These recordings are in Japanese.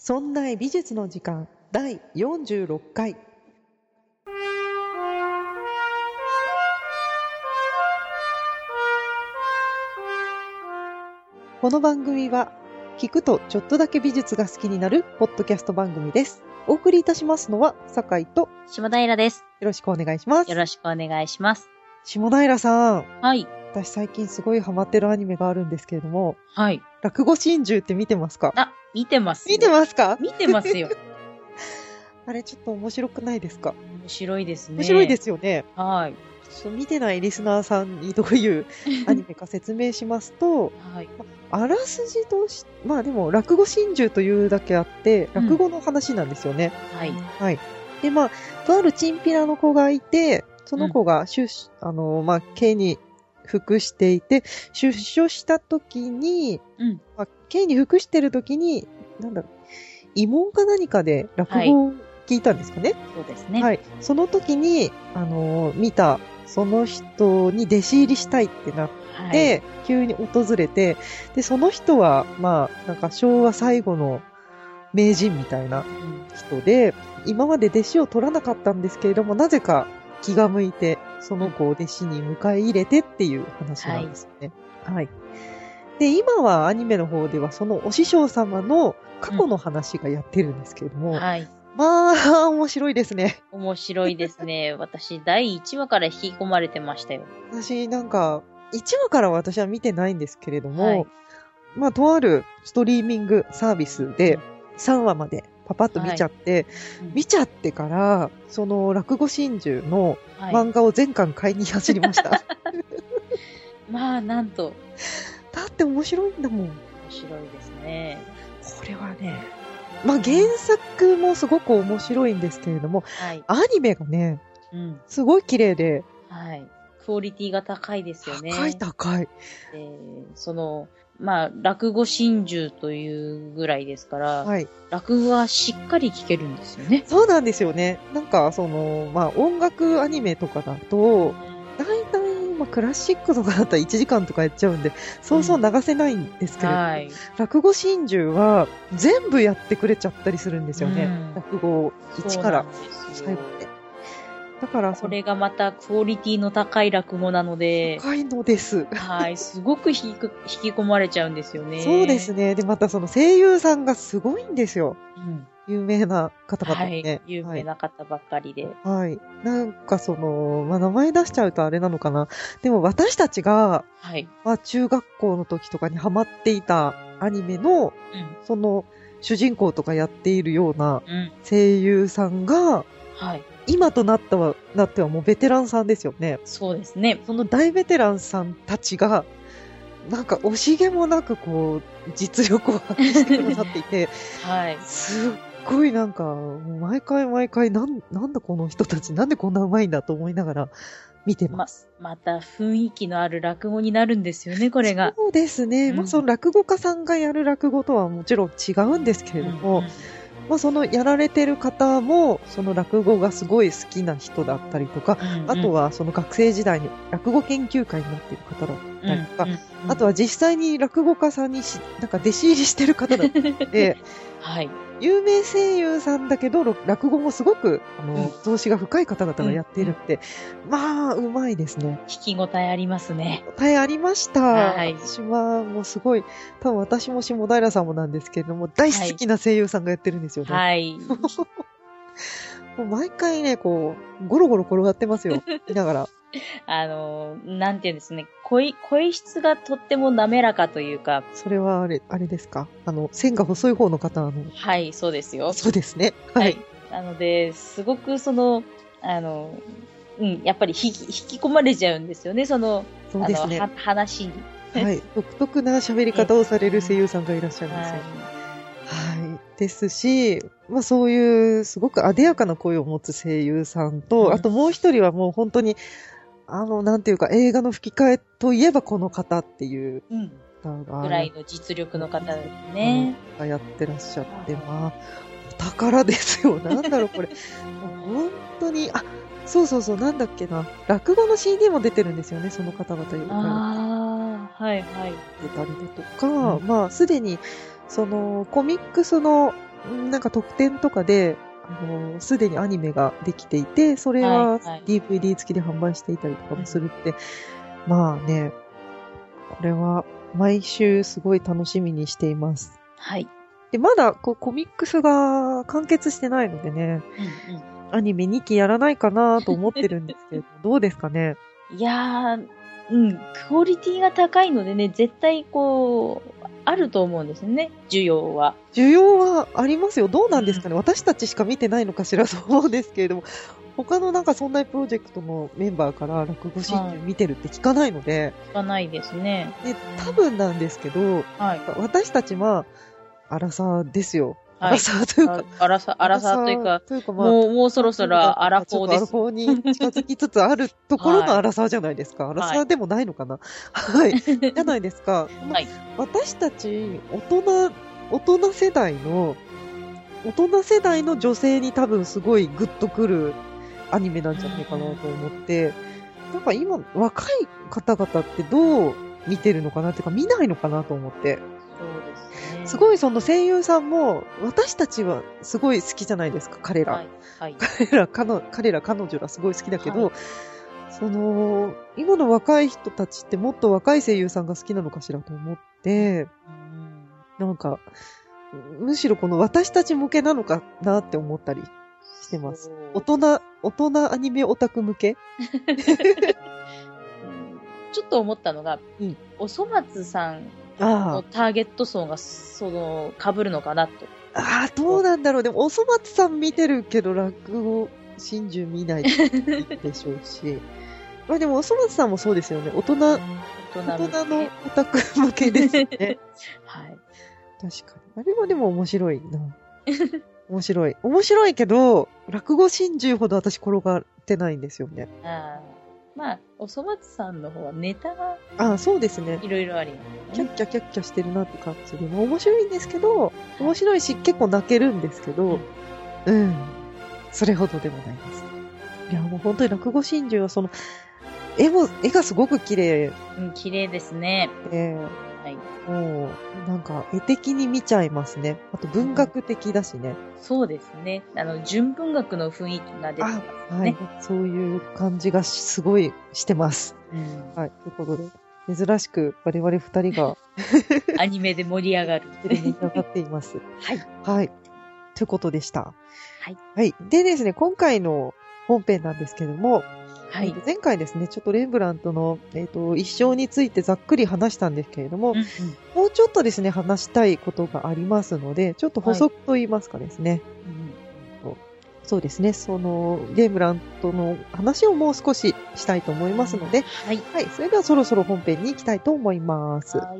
そんな美術の時間第46回。この番組は聞くとちょっとだけ美術が好きになるポッドキャスト番組です。お送りいたしますのは酒井と下平です。 よろしくお願いします。 よろしくお願いします。 下平さん。 はい。 私最近すごいハマってるアニメがあるんですけれども。 はい。 落語心中って見てますか？ 見てますよ。 見てますか？ 見てますよ。 あれちょっと面白くないですか？ 面白いですね。 面白いですよね。 はい。 ちょっと見てないリスナーさんにどういうアニメか説明しますと、 はい。 あらすじとし、まあでも落語心中というだけあって、落語の話なんですよね。 はい。 はい。で、まあ、とあるチンピラの子がいて、その子が刑に服していて、出所した時に、刑に服してる時に、慰問か何かで落語を聞いたんですかね。 そうですね。 はい。その時に、見た、その人に弟子入りしたいってなって、急に訪れて、で、その人は、昭和最後の名人みたいな人で、今まで弟子を取らなかったんですけれども、なぜか気が向いて、その子を弟子に迎え入れてっていう話なんですよね。はい。で、今はアニメの方では、そのお師匠様の過去の話がやってるんですけれども、 はい。 まあ、面白いですね。 面白いですね。私、第1話から引き込まれてましたよ。 私、1話から私は見てないんですけれども、とあるストリーミングサービスで3話までパパッと見ちゃって、見ちゃってから、その落語心中の漫画を全巻買いに走りました。 まあ、なんと。 だって面白いんだもん。面白いですね。 これはね、原作もすごく面白いんですけれども、アニメがね、すごい綺麗で、 クオリティが高いですよね。 高い。 落語心中というぐらいですから、落語はしっかり聴けるんですよね。 そうなんですよね。音楽アニメとかだと、だいたいクラシックとかだったら1時間とかやっちゃうんで、そうそう流せないんですけれども、落語心中は全部やってくれちゃったりするんですよね。落語1から最後まで。だからこれがまたクオリティの高い落語なので。 高いのです。 すごく引き込まれちゃうんですよね。 そうですね。で、またその声優さんがすごいんですよ。有名な方々ね。 有名な方ばっかりで。 名前出しちゃうとあれなのかな。でも私たちが、中学校の時とかにハマっていたアニメの、その主人公とかやっているような声優さんが、今となってはもうベテランさんですよね。 そうですね。 その大ベテランさんたちが、惜しげもなく実力を発揮してくださっていて、すっごい毎回なんだこの人たち、なんでこんな上手いんだと思いながら見てます。 また雰囲気のある落語になるんですよね、これが。 そうですね。その落語家さんがやる落語とはもちろん違うんですけれども、そのやられてる方も、その落語がすごい好きな人だったりとか、あとはその学生時代に落語研究会になっている方だったりとか、あとは実際に落語家さんに弟子入りしてる方だったりで、有名声優さんだけど、落語もすごく、造詞が深い方々がやっているって、うまいですね。 聞き応えありますね。 ありました。私はもうすごい、多分私も下平さんもなんですけれども、大好きな声優さんがやってるんですよね。もう毎回ね、ゴロゴロ転がってますよ。見ながら。 なんていうんですね、声質がとっても滑らかというか。 それはあれですか？線が細い方の方はい、そうですよ。 そうですね。 なので、すごくやっぱり引き込まれちゃうんですよね、 そうですね。 話に。 独特な喋り方をされる声優さんがいらっしゃるんですよ。ですし、そういうすごく艶やかな声を持つ声優さんと、あともう一人はもう本当に、なんていうか映画の吹き替えといえばこの方っていう方が、ぐらいの実力の方ですね。 がやってらっしゃって、お宝ですよ。なんだろうこれ。本当に、そう、なんだっけな。落語の CD も出てるんですよね、その方々。出たりだとか、すでに、コミックスのなんか特典とかで、すでにアニメができていて、それは DVD 付きで販売していたりとかもするって、まあね、これは毎週すごい楽しみにしています。 はい。 で、まだコミックスが完結してないのでね、アニメ2期やらないかなと思ってるんですけど、どうですかね。 いやー、クオリティが高いのでね、絶対あると思うんですね、需要は。 需要はありますよ。どうなんですかね。私たちしか見てないのかしらと思うんですけれども、他のなんかそんなプロジェクトのメンバーから落語真珠見てるって聞かないので。 聞かないですね。 で、多分なんですけど、私たちは、アラサーですよ。アラサーというか。 アラサーというか、もうそろそろアラフォーです。 アラフォーに近づきつつあるところのアラサーじゃないですか。アラサーでもないのかな。はい。じゃないですか。私たち、大人世代の女性に多分すごいグッとくるアニメなんじゃないかなと思って、なんか今、若い方々ってどう見てるのかなっていうか、見ないのかなと思って。 そうですね。 すごいその声優さんも、私たちはすごい好きじゃないですか、彼ら。彼ら、彼女らすごい好きだけど、今の若い人たちってもっと若い声優さんが好きなのかしらと思って、なんか、むしろこの私たち向けなのかなって思ったりしてます。大人アニメオタク向けちょっと思ったのが、おそ松さんのターゲット層が被るのかなと。 どうなんだろう。でも、おそ松さん見てるけど、落語真珠見ないでしょうし。まあでも、おそ松さんもそうですよね。大人のオタク向けですね。 はい。 確かに。あれはでも面白いな。面白いけど、落語真珠ほど私転がってないんですよね。 まあ、おそ松さんの方はネタが。 そうですね。 いろいろあります、ね。キャッキャしてるなって感じで。面白いんですけど、面白いし、結構泣けるんですけど、それほどでもないです。いや、もう本当に落語真珠は絵がすごく綺麗。 綺麗ですね。 はい。もう、なんか、絵的に見ちゃいますね。あと文学的だしね。 そうですね。純文学の雰囲気が出てますね。 はい。そういう感じがすごいしてます。はい。ということで、珍しく我々二人がアニメで盛り上がる。 盛り上がっています。 はい。 はい。ということでした。 はい。 はい。でですね、今回の本編なんですけども、前回ですね、ちょっとレンブラントの、一生についてざっくり話したんですけれども、もうちょっとですね、話したいことがありますので、ちょっと補足と言いますかですね。そうですね、レンブラントの話をもう少ししたいと思いますので、はい。それではそろそろ本編に行きたいと思います。はい。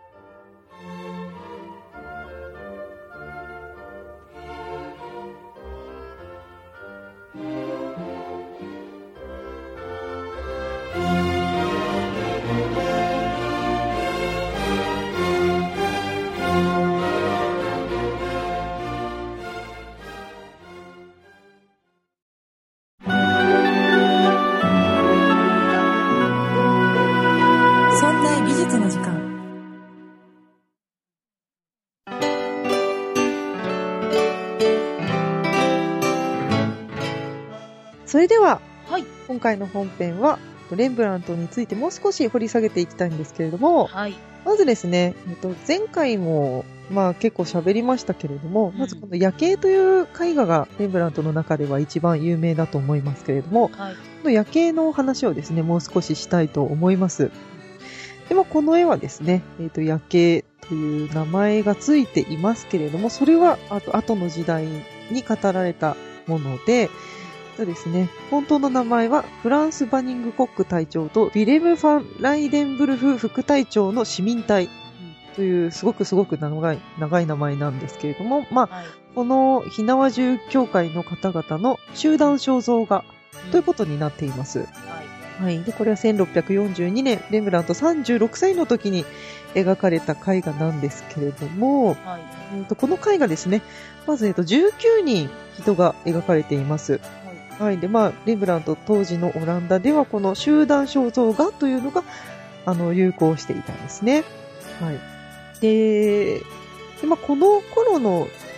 それでは、今回の本編は、レンブラントについてもう少し掘り下げていきたいんですけれども、まずですね、前回も、結構喋りましたけれども、まずこの夜景という絵画がレンブラントの中では一番有名だと思いますけれども、この夜景の話をですね、もう少ししたいと思います。でもこの絵はですね、夜景という名前がついていますけれども、それは後の時代に語られたもので、ですね、本当の名前はフランス・バニングコック隊長とヴィレム・ファン・ライデンブルフ副隊長の市民隊というすごく長い名前なんですけれども、この火縄銃協会の方々の集団肖像画ということになっています。で、これは1642年、レンブラント36歳の時に描かれた絵画なんですけれども、この絵画ですね、まず19人人が描かれています。で、レンブラント当時のオランダではこの集団肖像画というのが、流行していたんですね。で、この頃の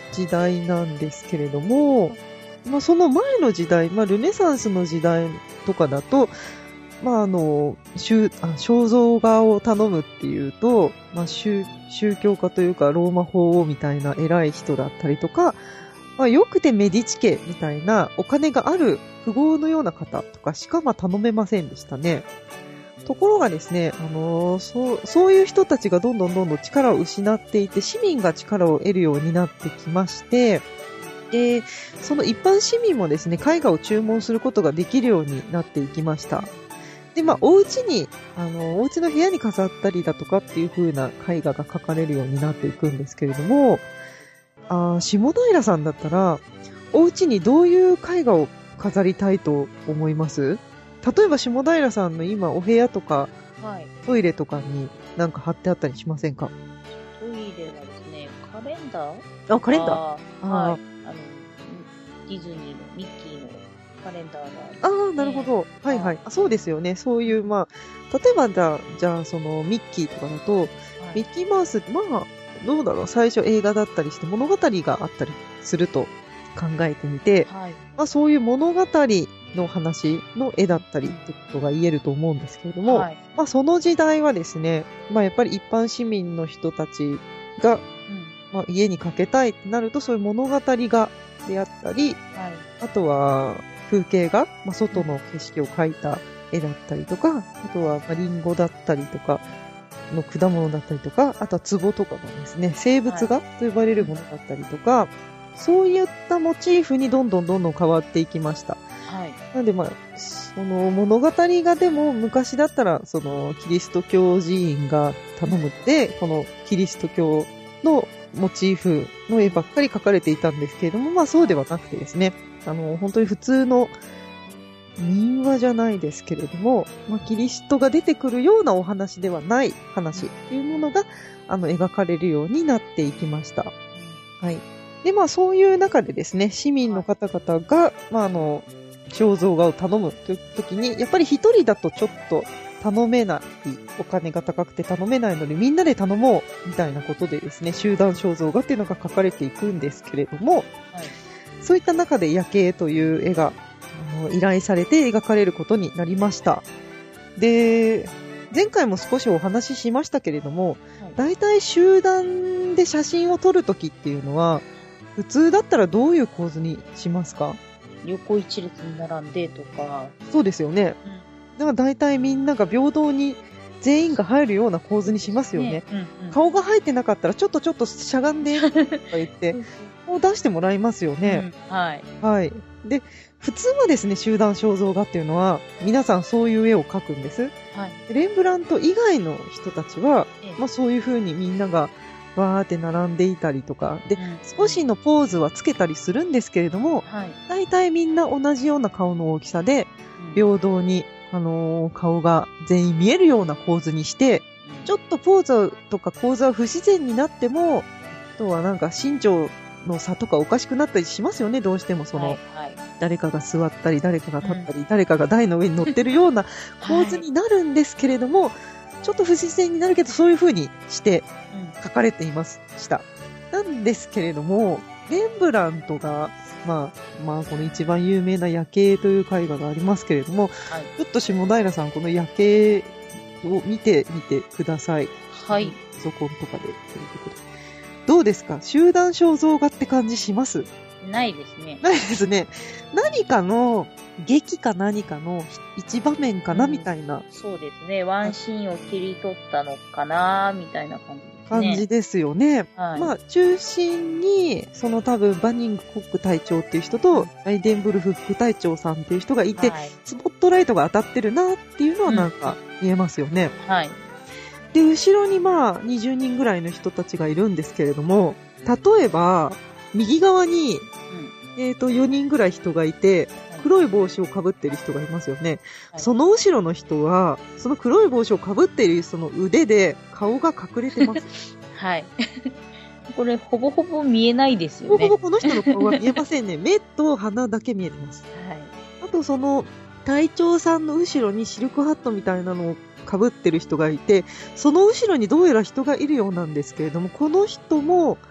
時代なんですけれども、まあその前の時代、まあルネサンスの時代とかだと、まあ肖像画を頼むっていうと、まあ宗教家というかローマ法王みたいな偉い人だったりとか、まあよくてメディチ家みたいなお金がある富豪のような方とかしかまあ頼めませんでしたね。ところがですね、そういう人たちがどんどん力を失っていて、市民が力を得るようになってきまして、で、その一般市民もですね、絵画を注文することができるようになっていきました。で、まあ、お家の部屋に飾ったりだとかっていう風な絵画が描かれるようになっていくんですけれども、下平さんだったら、お家にどういう絵画を飾りたいと思います？例えば下平さんの今お部屋とか、 はい、 トイレとかになんか貼ってあったりしませんか？ トイレはですね、カレンダー？ カレンダー？ はい。ディズニーのミッキーのカレンダーが、 なるほど。はいはい。そうですよね。そういう、まあ、例えばじゃあ、その、ミッキーとかだと、はい、ミッキーマウス、まあ、どうだろう、最初映画だったりして物語があったりすると考えてみて、はい、まあ、そういう物語の話の絵だったりってことが言えると思うんですけれども、はい、まあ、その時代はですね、まあ、やっぱり一般市民の人たちが、まあ、家にかけたいってなると、そういう物語がであったり、はい、あとは風景画、まあ、外の景色を描いた絵だったりとか、あとはリンゴだったりとかの果物だったりとか、あとは壺とかがですね、生物画と呼ばれるものだったりとか、はい、そういったモチーフにどんどん変わっていきました。はい、なのでまあ、その物語画でも昔だったら、そのキリスト教寺院が頼むので、このキリスト教のモチーフの絵ばっかり描かれていたんですけれども、まあそうではなくてですね、本当に普通の民話じゃないですけれども、まあ、キリストが出てくるようなお話ではない話っていうものが、描かれるようになっていきました。はい。で、まあそういう中でですね、市民の方々が、まあ肖像画を頼むという時に、やっぱり一人だとちょっと頼めない、お金が高くて頼めないのでみんなで頼もうみたいなことでですね、集団肖像画っていうのが描かれていくんですけれども、はい、そういった中で夜景という絵が依頼されて描かれることになりました。で、前回も少しお話ししましたけれども、だいたい集団で写真を撮るときっていうのは、普通だったらどういう構図にしますか？ 横一列に並んでとか。 そうですよね。だから大体みんなが平等に全員が入るような構図にしますよね。顔が入ってなかったらちょっとしゃがんでとか言ってこう出してもらいますよね。 はい。 はい。で、普通はですね、集団肖像画っていうのは皆さんそういう絵を描くんです。はい。レンブラント以外の人たちは、まあそういう風にみんながわーって並んでいたりとかで、少しのポーズはつけたりするんですけれども、大体みんな同じような顔の大きさで平等に顔が全員見えるような構図にして、ちょっとポーズとか構図は不自然になっても、あとはなんか身長の差とかおかしくなったりしますよね、どうしても誰かが座ったり、誰かが立ったり、誰かが台の上に乗ってるような構図になるんですけれども、ちょっと不自然になるけど、そういう風にして描かれていました。なんですけれども、レンブラントが、まあ、この一番有名な夜景という絵画がありますけれども、はい、ちょっと下平さん、この夜景を見てみてください。 はい。 パソコンとかで。どうですか？集団肖像画って感じします？ ないですね。 ないですね。何かの劇か何かの一場面かな、みたいな。 そうですね。ワンシーンを切り取ったのかな、みたいな感じですね。 感じですよね。はい、まあ、中心に、その多分、バニングコック隊長っていう人と、ライデンブルフ副隊長さんっていう人がいて、はい、スポットライトが当たってるなっていうのはなんか見えますよね。はい。で、後ろにまあ、20人ぐらいの人たちがいるんですけれども、例えば、右側に、4人ぐらい人がいて、黒い帽子をかぶってる人がいますよね。はい、その後ろの人は、その黒い帽子をかぶっているその腕で顔が隠れてます。 はい。これ、ほぼほぼ見えないですよね。 ほぼほぼこの人の顔は見えませんね。目と鼻だけ見えてます。はい。あと、その、隊長さんの後ろにシルクハットみたいなのをかぶってる人がいて、その後ろにどうやら人がいるようなんですけれども、この人も、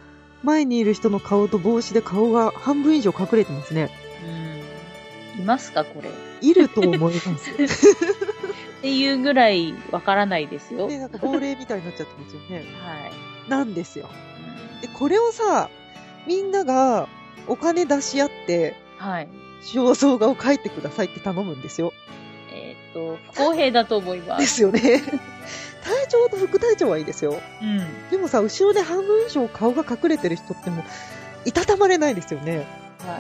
前にいる人の顔と帽子で顔が半分以上隠れてますね。 いますか、これ。 いると思います。 っていうぐらいわからないですよ。 なんか亡霊みたいになっちゃってますよね。 はい。 なんですよ。で、これをさ、みんながお金出し合って、 はい。 肖像画を描いてくださいって頼むんですよ。 不公平だと思います。 ですよね。隊長と副隊長はいいですよ。でもさ、後ろで半分以上顔が隠れてる人ってもう、いたたまれないですよね。 はい。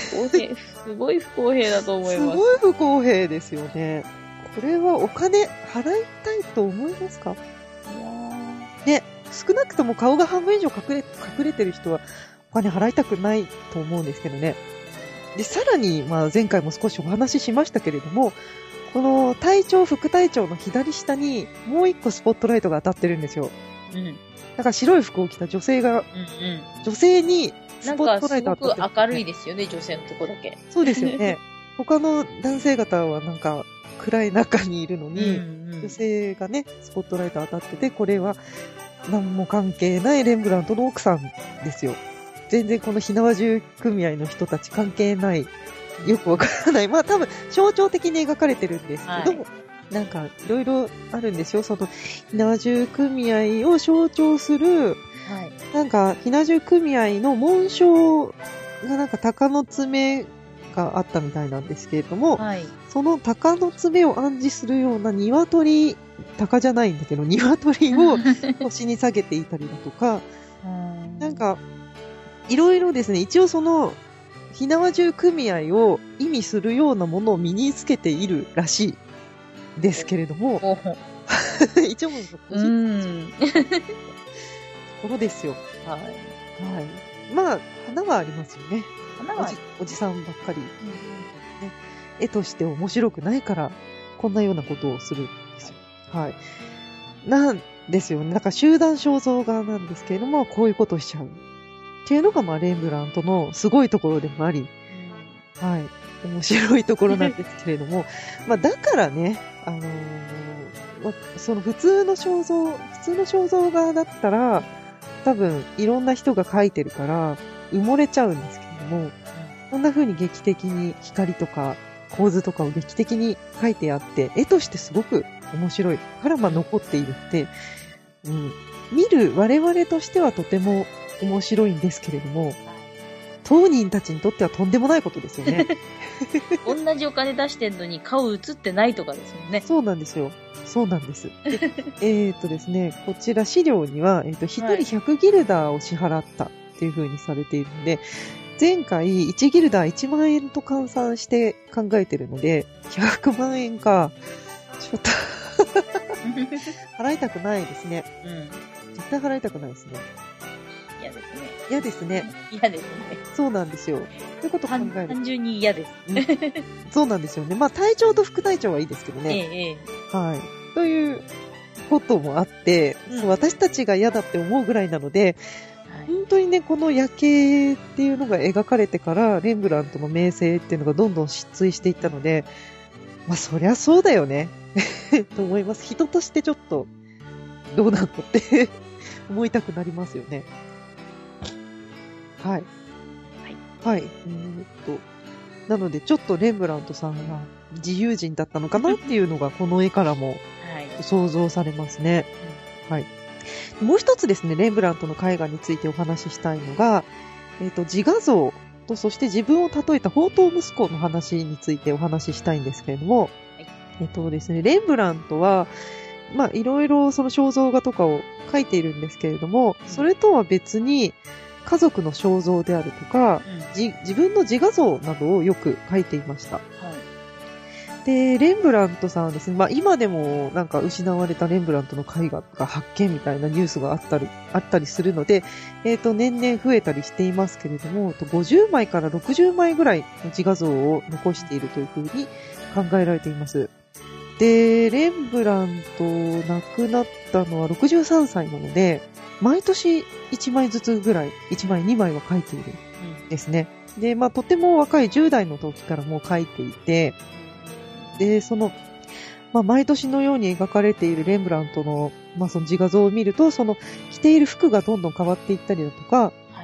すごい不公平だと思います。 すごい不公平ですよね。これはお金払いたいと思いますか？ね、少なくとも顔が半分以上隠れてる人はお金払いたくないと思うんですけどね。で、さらに、前回も少しお話ししましたけれども、この隊長、副隊長の左下にもう一個スポットライトが当たってるんですよ。だから白い服を着た女性が、女性にスポットライト当たってる、ね。 なんかすごく明るいですよね、女性のとこだけ。 そうですよね。他の男性方はなんか暗い中にいるのに、女性がね、スポットライト当たってて、これは何も関係ないレンブラントの奥さんですよ。全然この火縄銃組合の人たち関係ない。よくわからない。多分象徴的に描かれてるんですけど、なんかいろいろあるんですよ。その火縄銃組合を象徴する、なんか火縄銃組合の紋章がなんか鷹の爪があったみたいなんですけれども、その鷹の爪を暗示するような鶏、鷹じゃないんだけど、鶏を腰に下げていたりだとか、なんかいろいろですね、一応その火縄銃組合を意味するようなものを身につけているらしいですけれども、一応もう個人的なところですよ。花はありますよね。おじさんばっかり、絵として面白くないからこんなようなことをするんですよ。なんですよね。なんか集団肖像画なんですけれども、こういうことをしちゃう。っていうのが、レンブラントのすごいところでもあり、面白いところなんですけれども、だからね、その普通の肖像画だったら、多分いろんな人が描いてるから埋もれちゃうんですけれども、こんな風に劇的に光とか構図とかを劇的に描いてあって、絵としてすごく面白いから残っているって、見る我々としてはとても面白いんですけれども、当人たちにとってはとんでもないことですよね。 同じお金出してんのに顔映ってないとかですもんね。 そうなんですよ。そうなんです。ですね、こちら資料には、1人100ギルダーを支払ったっていう風にされているので、前回1ギルダー1万円と換算して考えてるので、100万円か。ちょっと払いたくないですね。絶対払いたくないですね。 嫌ですね。 嫌ですね。 嫌ですね。 そうなんですよ。ということを考える。 単純に嫌です。 そうなんですよね。隊長と副隊長はいいですけどね。ということもあって、私たちが嫌だって思うぐらいなので、本当にね、この夜景っていうのが描かれてから、レンブラントの名声っていうのがどんどん失墜していったので、そりゃそうだよね。と思います。人としてちょっと、どうなのって思いたくなりますよね。なので、ちょっとレンブラントさんが自由人だったのかなっていうのが、この絵からも想像されますね。もう一つですね、レンブラントの絵画についてお話ししたいのが、自画像と、そして自分を例えた放蕩息子の話についてお話ししたいんですけれども、ですね、レンブラントは、いろいろその肖像画とかを描いているんですけれども、それとは別に、家族の肖像であるとか、自分の自画像などをよく描いていました。で、レンブラントさんはですね、今でもなんか失われたレンブラントの絵画が発見みたいなニュースがあったりするので、年々増えたりしていますけれども、50枚から60枚ぐらいの自画像を残しているというふうに考えられています。で、レンブラント亡くなったのは63歳なので、毎年1枚ずつぐらい、1枚2枚は描いているんですね。で、とても若い10代の時からもう描いていて、で、毎年のように描かれているレンブラントの、その自画像を見ると、着ている服がどんどん変わっていったりだとか、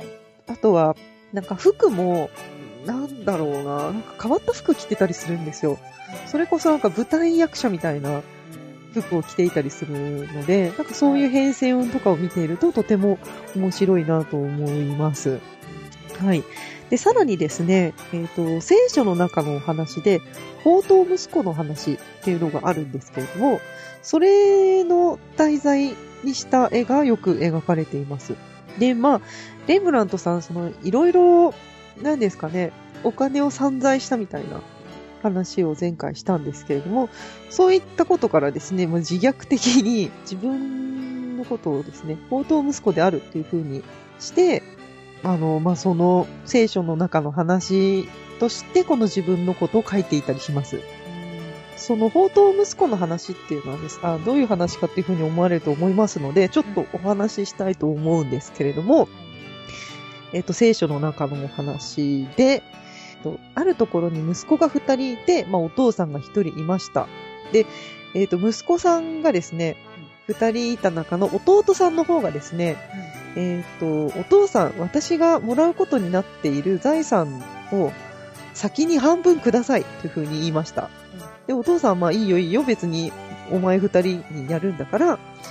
あとは、なんか服も、なんだろうな、なんか変わった服着てたりするんですよ。それこそなんか舞台役者みたいな服を着ていたりするので、なんかそういう変遷音とかを見ているととても面白いなと思います。はい。で、さらにですね、聖書の中のお話で、放蕩息子の話っていうのがあるんですけれども、それの題材にした絵がよく描かれています。で、まあ、レンブラントさん、いろいろ、なんですかね、お金を散財したみたいな話を前回したんですけれども、そういったことからですね、もう自虐的に自分のことをですね、放蕩息子であるっていう風にして、その聖書の中の話としてこの自分のことを書いていたりします。その放蕩息子の話っていうのはですどういう話かっていうふうに思われると思いますので、ちょっとお話ししたいと思うんですけれども、聖書の中のお話で、あるところに息子が2人いて、お父さんが1人いました。で、息子さんがですね、2人いた中の弟さんの方がですね、お父さん、私がもらうことになっている財産を先に半分くださいというふうに言いました。で、お父さんは、いいよいいよ、別にお前2人にやるんだから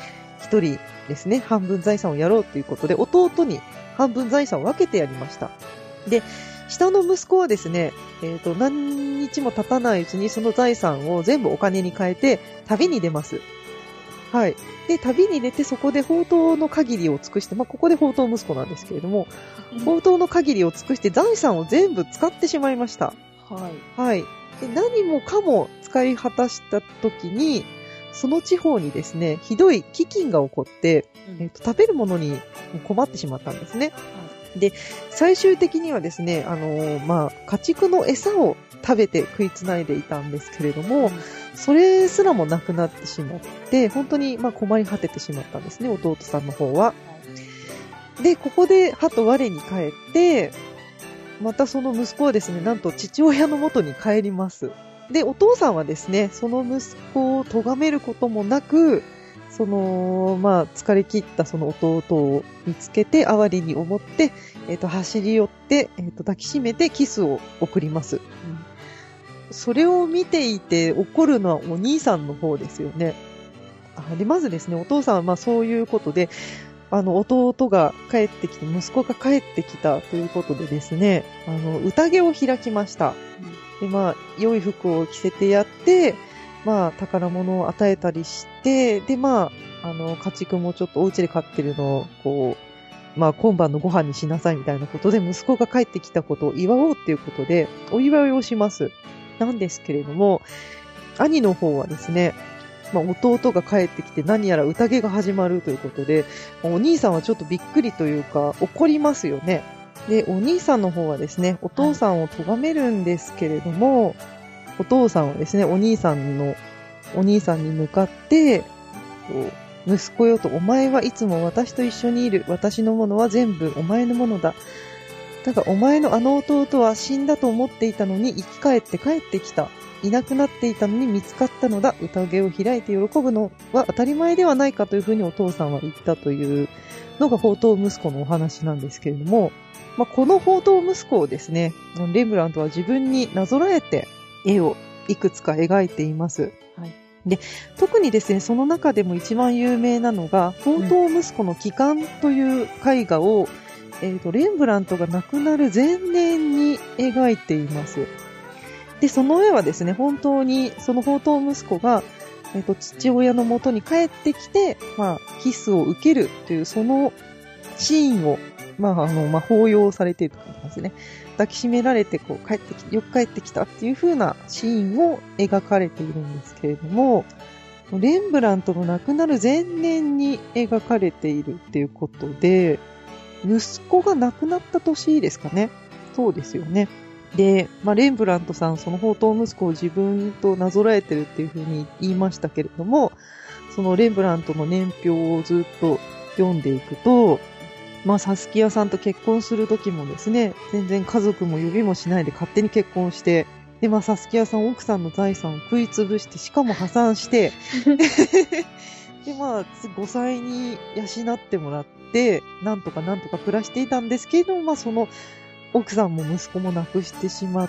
、1人ですね、半分財産をやろうということで、弟に半分財産を分けてやりました。で、下の息子はですね、何日も経たないうちにその財産を全部お金に変えて旅に出ます。はい。で、旅に出てそこで放蕩の限りを尽くして、ここで放蕩息子なんですけれども、放蕩の限りを尽くして財産を全部使ってしまいました。 はい。 はい。で、何もかも使い果たした時に、その地方にですね、ひどい飢饉が起こって、食べるものに困ってしまったんですね。で、最終的にはですね、家畜の餌を食べて食いつないでいたんですけれども、それすらもなくなってしまって、本当に困り果ててしまったんですね、弟さんの方は。で、ここで歯と我に返って、またその息子はですね、なんと父親の元に帰ります。で、お父さんはですね、その息子を咎めることもなく、疲れ切ったその弟を見つけて、哀れに思って、走り寄って、抱きしめてキスを送ります。それを見ていて怒るのはお兄さんの方ですよね。で、まずですね、お父さんはそういうことで、弟が帰ってきて、息子が帰ってきたということでですね、宴を開きました。で、良い服を着せてやって、宝物を与えたりして、で、家畜もちょっとお家で飼ってるのを、今晩のご飯にしなさいみたいなことで、息子が帰ってきたことを祝おうっていうことで、お祝いをします。なんですけれども、兄の方はですね、弟が帰ってきて何やら宴が始まるということで、お兄さんはちょっとびっくりというか怒りますよね。で、お兄さんの方はですね、お父さんを咎めるんですけれども、お父さんはですね、お兄さんに向かって、息子よと、お前はいつも私と一緒にいる。私のものは全部お前のものだ。だがお前のあの弟は死んだと思っていたのに生き返って帰ってきた。いなくなっていたのに見つかったのだ。宴を開いて喜ぶのは当たり前ではないかというふうにお父さんは言ったというのが放蕩息子のお話なんですけれども、この放蕩息子をですね、レンブラントは自分になぞらえて絵をいくつか描いています。はい、で、特にですね、その中でも一番有名なのが、放蕩息子の帰還という絵画を、レンブラントが亡くなる前年に描いています。で、その絵はですね、本当にその放蕩息子が、父親の元に帰ってきて、キスを受けるというそのシーンを、抱擁されていると感じですね。抱きしめられて、よく帰ってきたっていう風なシーンを描かれているんですけれども、レンブラントの亡くなる前年に描かれているっていうことで、息子が亡くなった年ですかね。そうですよね。で、レンブラントさん、その放蕩息子を自分となぞらえてるっていう風に言いましたけれども、そのレンブラントの年表をずっと読んでいくと、サスキアさんと結婚する時もですね、全然家族も呼びもしないで勝手に結婚して、で、サスキアさん奥さんの財産を食い潰して、しかも破産して、 で、まあ、5歳に養ってもらって、なんとか暮らしていたんですけれども、まあ、その奥さんも息子も亡くしてしまって、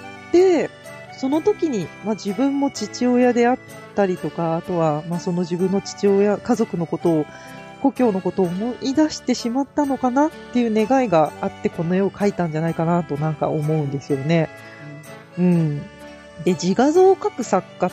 その時に、まあ、自分も父親であったりとか、あとは、まあ、その自分の父親、家族のことを、故郷のことを思い出してしまったのかなっていう願いがあって、この絵を描いたんじゃないかなとなんか思うんですよね。うん。で、自画像を描く作家って、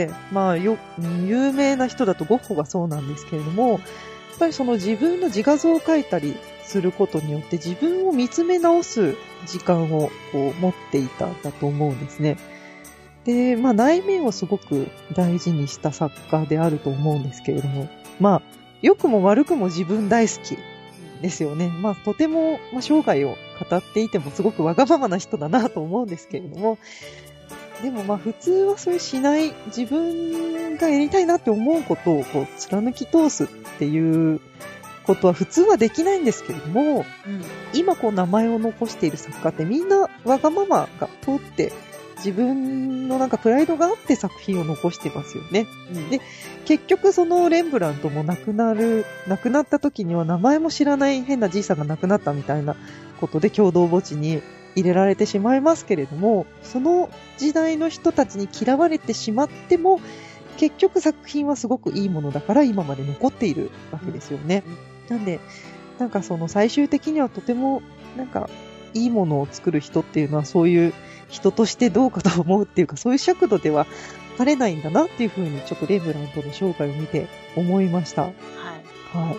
まあ有名な人だとゴッホがそうなんですけれども、やっぱりその自分の自画像を描いたりすることによって自分を見つめ直す時間をこう持っていたんだと思うんですね。で、まあ内面をすごく大事にした作家であると思うんですけれども、まあ良くも悪くも自分大好きですよね。まあとても、まあ、生涯を語っていてもすごくわがままな人だなと思うんですけれども、でもまあ普通はそういうしない自分がやりたいなって思うことをこう貫き通すっていうことは普通はできないんですけれども、今こう名前を残している作家ってみんなわがままが通って自分のなんかプライドがあって作品を残してますよね。で、結局そのレンブラントも亡くなった時には名前も知らない変なじいさんが亡くなったみたいなことで共同墓地に入れられてしまいますけれども、その時代の人たちに嫌われてしまっても、結局作品はすごくいいものだから今まで残っているわけですよね。なんで、なんかその最終的にはとてもなんかいいものを作る人っていうのはそういう人としてどうかと思うっていうか、そういう尺度ではされないんだなっていうふうにちょっとレンブラントの生涯を見て思いました。はい。はい。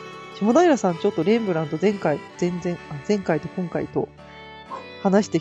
下平さんちょっとレンブラント前回と今回と話して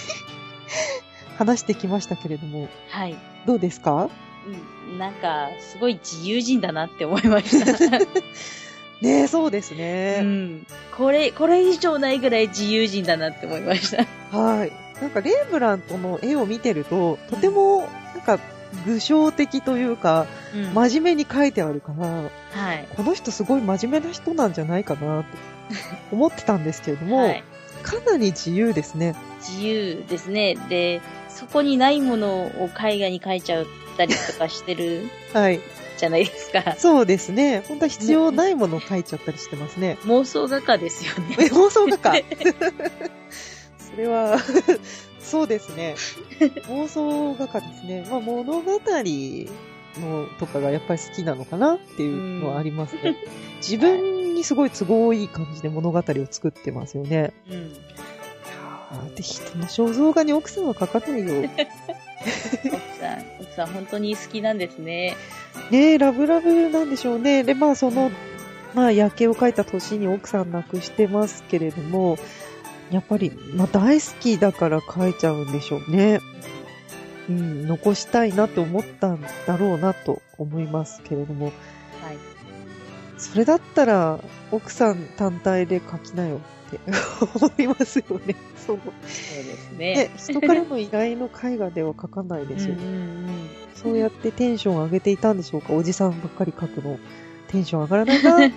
きましたけれども、はい。どうですか？ なんか、すごい自由人だなって思いました。 ねえ、そうですね。 これ以上ないぐらい自由人だなって思いました。 はい。なんかレンブラントの絵を見てると、とても、なんか、具象的というか、真面目に描いてあるから、はい、この人すごい真面目な人なんじゃないかなと思ってたんですけれども、はい、かなり自由ですね。 自由ですね。で、そこにないものを絵画に描いちゃったりとかしてる。はい。じゃないですか。 そうですね。本当は必要ないものを描いちゃったりしてますね。 妄想画家ですよね。 妄想画家。それは、そうですね。妄想画家ですね。まあ物語のとかがやっぱり好きなのかなっていうのはありますね。自分にすごい都合いい感じで物語を作ってますよね。で、人の肖像画に奥さんは描かないよ。 奥さん本当に好きなんですね。 ねえ、ラブラブなんでしょうね。で、まあまあ夜景を描いた年に奥さん亡くしてますけれども、やっぱり、まあ大好きだから描いちゃうんでしょうね。残したいなって思ったんだろうなと思いますけれども。はい。それだったら、奥さん単体で描きなよって思いますよね。そうですね。 人からの依頼の絵画では描かないですよね。そうやってテンション上げていたんでしょうか。おじさんばっかり描くの、テンション上がらないなって。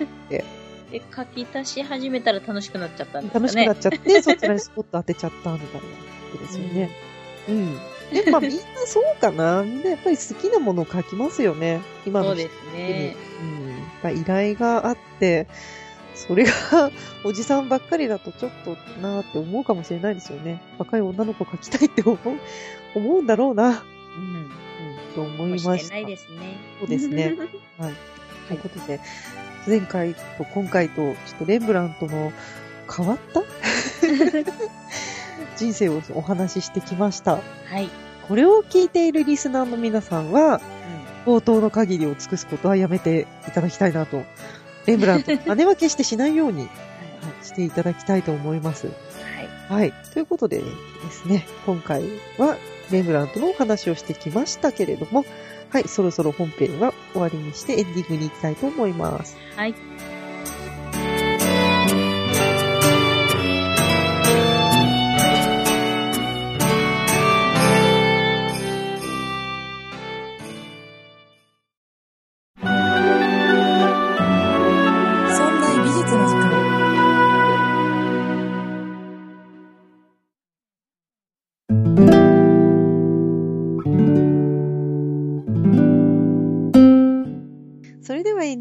で、書き足し始めたら楽しくなっちゃったんですかね。 楽しくなっちゃって、そちらにスポット当てちゃったみたいなことですよね。で、まあみんなそうかな。みんなやっぱり好きなものを描きますよね。今の人。そうですね。やっぱ依頼があって、それがおじさんばっかりだとちょっとなーって思うかもしれないですよね。若い女の子描きたいって思うんだろうな。と思いました。 してないですね。 そうですね。はい。ということで、前回と今回と、ちょっとレンブラントの変わった人生をお話ししてきました。はい。これを聞いているリスナーの皆さんは、冒頭の限りを尽くすことはやめていただきたいなと。レンブラント、真似は決してしないように、していただきたいと思います。はい。はい。ということでですね、今回はレンブラントのお話をしてきましたけれども、はい、そろそろ本編は終わりにしてエンディングに行きたいと思います。はい。エン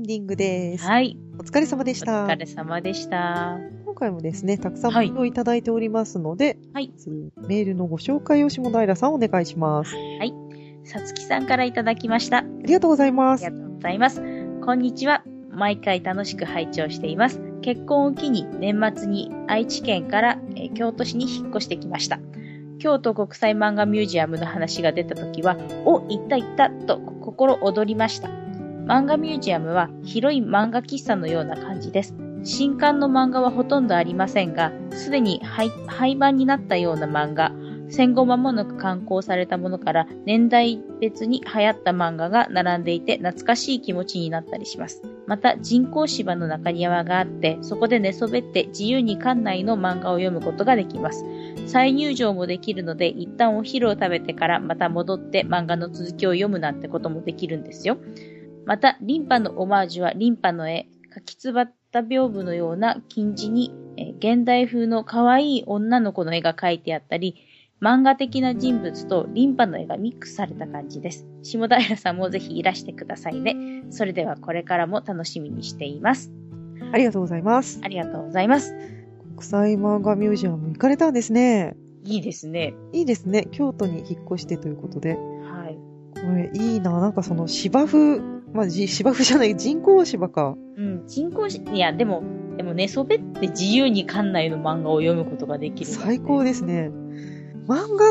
ディングです。 はい。 お疲れ様でした。 お疲れ様でした。 今回もですね、たくさんメールをいただいておりますので、 はい。 メールのご紹介を下平さんお願いします。 はい。さつきさんからいただきました。ありがとうございます。 ありがとうございます。こんにちは。毎回楽しく拝聴しています。結婚を機に年末に愛知県から京都市に引っ越してきました。京都国際漫画ミュージアムの話が出た時は、お、行った行ったと心躍りました。漫画ミュージアムは広い漫画喫茶のような感じです。新刊の漫画はほとんどありませんが、すでに廃版になったような漫画、戦後間もなく刊行されたものから年代別に流行った漫画が並んでいて懐かしい気持ちになったりします。また人工芝の中庭があって、そこで寝そべって自由に館内の漫画を読むことができます。再入場もできるので、一旦お昼を食べてからまた戻って漫画の続きを読むなんてこともできるんですよ。また、リンパのオマージュはリンパの絵、かきつばった屏風のような金地に、現代風の可愛い女の子の絵が描いてあったり、漫画的な人物とリンパの絵がミックスされた感じです。下平さんもぜひいらしてくださいね。それではこれからも楽しみにしています。 ありがとうございます。 ありがとうございます。 国際漫画ミュージアム行かれたんですね。 いいですね。 いいですね。京都に引っ越してということで。 はい。 これいいな。なんかその芝生、芝生じゃない、人工芝か。 うん、人工芝、いや、でも寝そべって自由に館内の漫画を読むことができる、ね。 最高ですね。漫画って、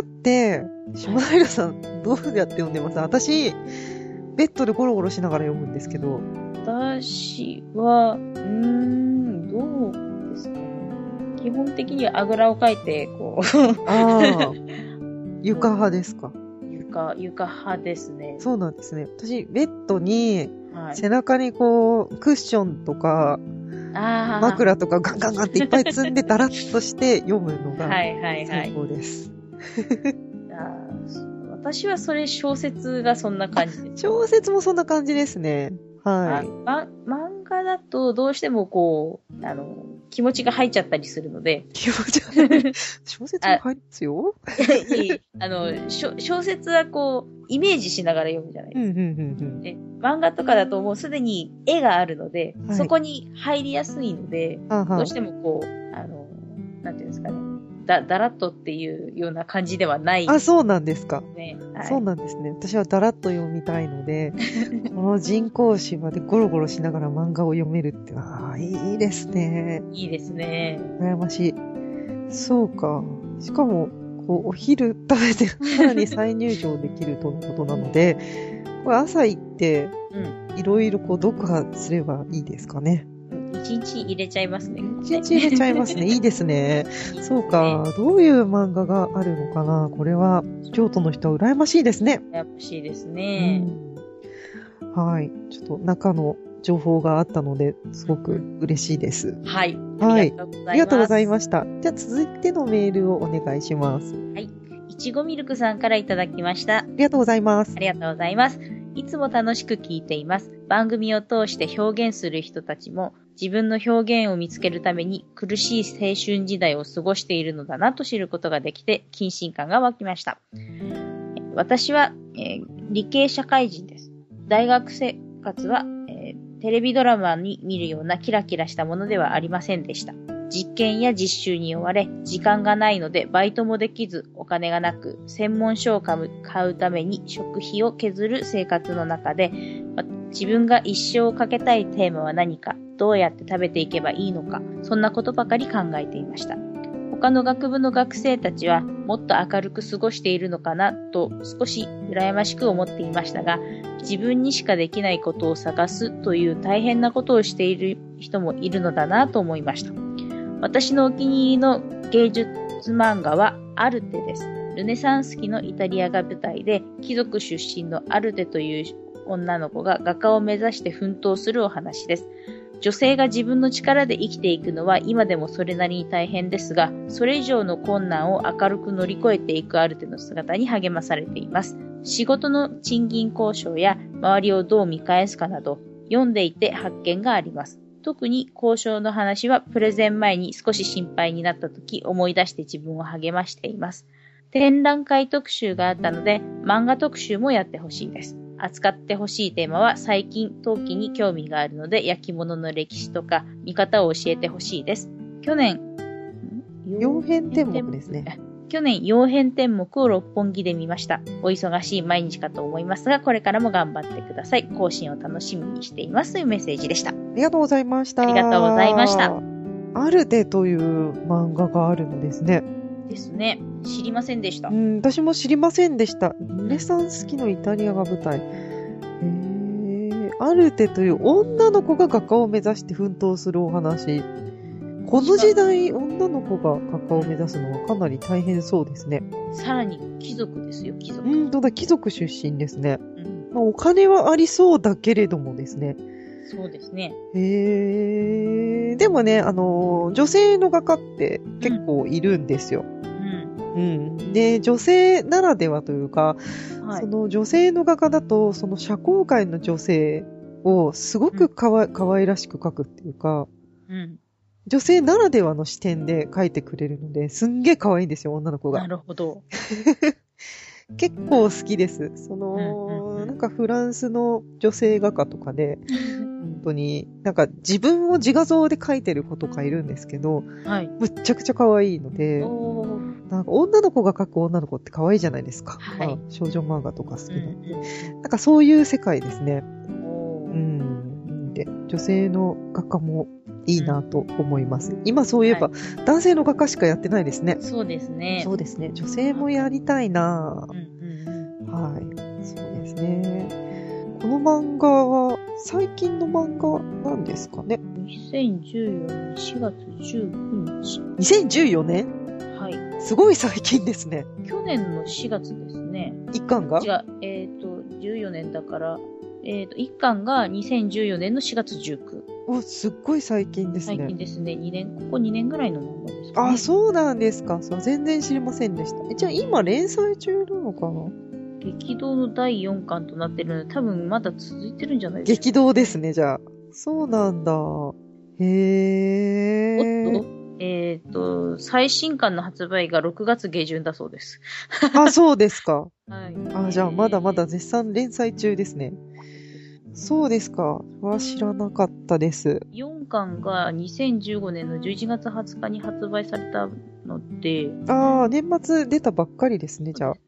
下平さん、どうやって読んでます？私、ベッドでゴロゴロしながら読むんですけど。 私は、どうですかね。基本的にはあぐらをかいて、こう。 ああ。床派ですか？ 床派ですね。 そうなんですね。私、ベッドに、背中にこう、クッションとか、枕とかガンガンガンっていっぱい積んでダラッとして読むのが最高です。 私はそれ小説がそんな感じです。 小説もそんな感じですね。はい。 漫画だとどうしてもこう、気持ちが入っちゃったりするので。 気持ちが入る。小説も入るんですよ。 小説はこう、イメージしながら読むじゃないですか。で漫画とかだともうすでに絵があるので、そこに入りやすいので、どうしてもこう、なんていうんですかね。だらっとっていうような感じではない、 あ、そうなんですか。 ね。 そうなんですね。私はだらっと読みたいので、この人工芝でゴロゴロしながら漫画を読めるって、いいですね。 いいですね。 羨ましい。そうか。しかも、こう、お昼食べて、さらに再入場できるとのことなので、これ朝行って、いろいろこう、読破すればいいですかね。 一日入れちゃいますね。 一日入れちゃいますね。いいですね。そうか。どういう漫画があるのかな。これは、京都の人は羨ましいですね。 羨ましいですね。 はい。ちょっと中の情報があったので、すごく嬉しいです。 はい。 はい。ありがとうございました。じゃあ続いてのメールをお願いします。 はい。いちごミルクさんからいただきました。 ありがとうございます。 ありがとうございます。いつも楽しく聞いています。番組を通して表現する人たちも自分の表現を見つけるために苦しい青春時代を過ごしているのだなと知ることができて謹慎感が湧きました。私は、理系社会人です。大学生活は、テレビドラマに見るようなキラキラしたものではありませんでした。実験や実習に追われ、時間がないのでバイトもできず、お金がなく、専門書を買うために食費を削る生活の中で、自分が一生をかけたいテーマは何か、どうやって食べていけばいいのか、そんなことばかり考えていました。他の学部の学生たちはもっと明るく過ごしているのかなと少し羨ましく思っていましたが、自分にしかできないことを探すという大変なことをしている人もいるのだなと思いました。私のお気に入りの芸術漫画はアルテです。ルネサンス期のイタリアが舞台で、貴族出身のアルテという女の子が画家を目指して奮闘するお話です。女性が自分の力で生きていくのは今でもそれなりに大変ですが、それ以上の困難を明るく乗り越えていくアルテの姿に励まされています。仕事の賃金交渉や周りをどう見返すかなど、読んでいて発見があります。特に交渉の話はプレゼン前に少し心配になった時思い出して自分を励ましています。展覧会特集があったので漫画特集もやってほしいです。 扱ってほしいテーマは最近陶器に興味があるので焼き物の歴史とか見方を教えてほしいです。去年、 曜変天目ですね。 去年、曜変天目を六本木で見ました。お忙しい毎日かと思いますが、これからも頑張ってください。更新を楽しみにしています。というメッセージでした。ありがとうございました。 ありがとうございました。 アルテという漫画があるのですね。 ですね。知りませんでした。 私も知りませんでした。ルネサンス期のイタリアが舞台。アルテという女の子が画家を目指して奮闘するお話。この時代、女の子が画家を目指すのはかなり大変そうですね。 さらに、貴族ですよ、貴族。 貴族出身ですね。お金はありそうだけれどもですね。 そうですね。 でもね、女性の画家って結構いるんですよ。で、女性ならではというか、その女性の画家だと、その社交界の女性をすごく可愛らしく描くっていうか、女性ならではの視点で描いてくれるので、すんげえ可愛いんですよ、女の子が。 なるほど。 結構好きです。なんかフランスの女性画家とかで、本当に、なんか自分を自画像で描いてる子とかいるんですけど、むっちゃくちゃ可愛いので、なんか女の子が描く女の子って可愛いじゃないですか。少女漫画とか好きなんで。なんかそういう世界ですね。で、女性の画家もいいなと思います。今そういえば、男性の画家しかやってないですね。 そうですね。 そうですね。女性もやりたいなはい。そうですね。この漫画は、最近の漫画なんですかね。 2014年4月19日。 2014年？ はい。 すごい最近ですね。 去年の4月ですね。 一巻が？ 違う、14年だから、一巻が2014年の4月19。 すっごい最近ですね。 最近ですね。ここ2年ぐらいの漫画ですかね。 そうなんですか。全然知りませんでした。じゃあ今連載中なのかな？ 激動の第4巻となってるので、多分まだ続いてるんじゃないですか。 激動ですね、じゃあ。そうなんだ。へー。最新巻の発売が6月下旬だそうです。 そうですか。 はい。 じゃあまだまだ絶賛連載中ですね。そうですか。知らなかったです。 4巻が2015年の11月20日に発売されたので。 年末出たばっかりですね、じゃあ。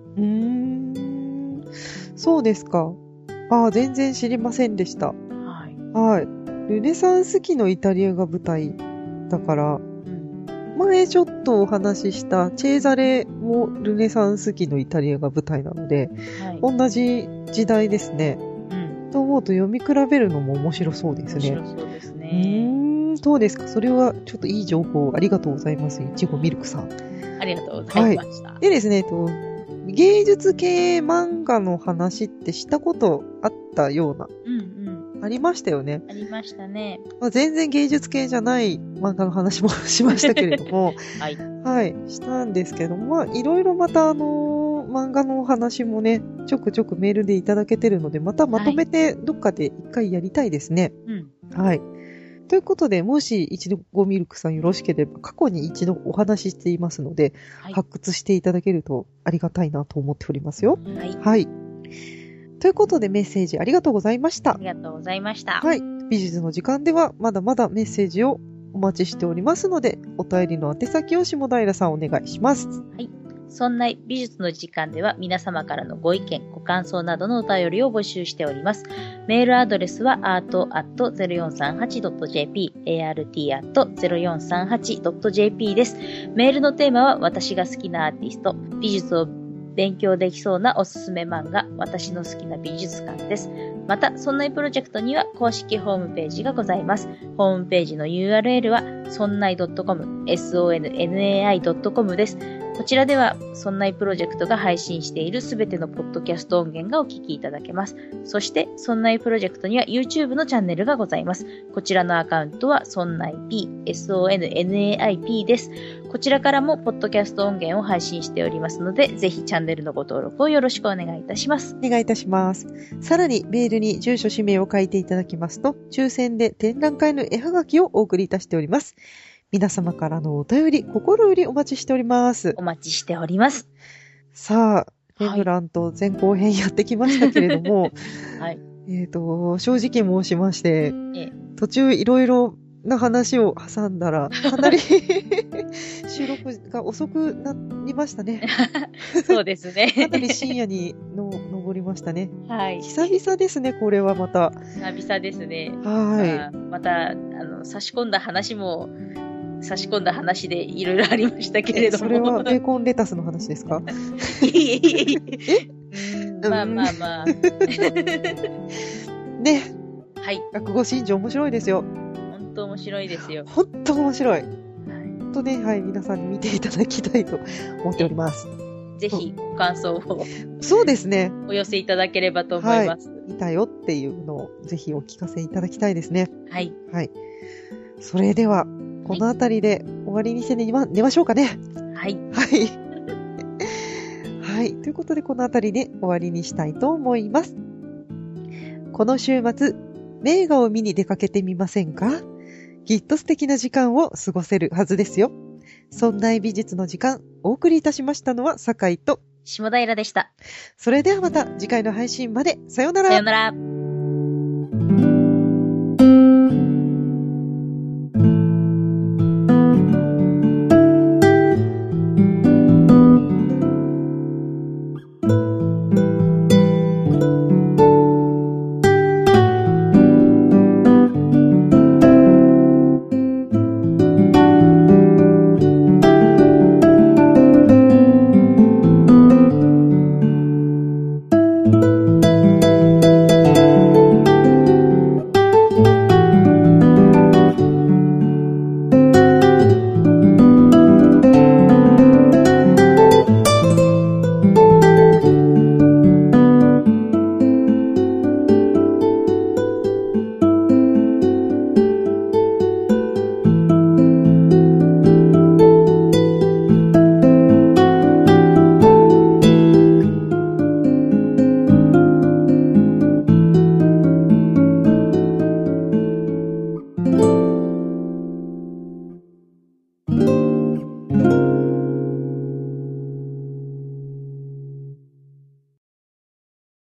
そうですか。全然知りませんでした。はい。ルネサンス期のイタリアが舞台だから、前ちょっとお話ししたチェーザレもルネサンス期のイタリアが舞台なので、同じ時代ですね。と思うと読み比べるのも面白そうですね。 面白そうですね。 そうですか。それはちょっといい情報ありがとうございます。いちごミルクさん。 ありがとうございました。 でですね、芸術系漫画の話ってしたことあったような。ありましたよね。 ありましたね。 全然芸術系じゃない漫画の話もしましたけれども。はい。したんですけども、いろいろまた漫画のお話もね、ちょくちょくメールでいただけてるので、またまとめてどっかで一回やりたいですね。はい。ということで、もし一度ごミルクさんよろしければ、過去に一度お話ししていますので、発掘していただけるとありがたいなと思っておりますよ。はい。ということでメッセージありがとうございました。 ありがとうございました。 はい。美術の時間ではまだまだメッセージをお待ちしておりますので、お便りの宛先を下平さんお願いします。 はい。そんな美術の時間では皆様からのご意見、ご感想などのお便りを募集しております。メールアドレスは art@0438.jp、art@0438.jp です。メールのテーマは私が好きなアーティスト、美術を勉強できそうなおすすめ漫画、私の好きな美術館です。また、そんないプロジェクトには公式ホームページがございます。ホームページの URL は sonnai.com、sonnai.com です。こちらでは、そんないプロジェクトが配信しているすべてのポッドキャスト音源がお聞きいただけます。そして、そんないプロジェクトには YouTube のチャンネルがございます。こちらのアカウントは、そんない P、SONNAIP です。こちらからもポッドキャスト音源を配信しておりますので、ぜひチャンネルのご登録をよろしくお願いいたします。 お願いいたします。さらに、メールに住所氏名を書いていただきますと、抽選で展覧会の絵はがきをお送りいたしております。皆様からのお便り、心よりお待ちしております。 お待ちしております。 さあ、 レンブラント前後編やってきましたけれども、 はい。 正直申しまして、途中いろいろな話を挟んだら、かなり収録が遅くなりましたね。 そうですね。 かなり深夜に登りましたね。 はい。 久々ですね、これはまた。 久々ですね。 はい。 また、差し込んだ話でいろいろありましたけれども。 それはベーコンレタスの話ですか？ まあまあまあ。 ね。 はい。 落語心情面白いですよ。 本当面白いですよ。 本当面白い。本当ね、はい、皆さんに見ていただきたいと思っております。 ぜひご感想を。 そうですね。 お寄せいただければと思います。 見たよっていうのをぜひお聞かせいただきたいですね。 はい。 はい。それでは、このあたりで終わりにして寝ましょうかね。 はい。 はい。はい。ということで、このあたりで終わりにしたいと思います。この週末、名画を見に出かけてみませんか？きっと素敵な時間を過ごせるはずですよ。そんな美術の時間、お送りいたしましたのは、酒井と下平でした。 それではまた次回の配信まで。さようなら。 さようなら。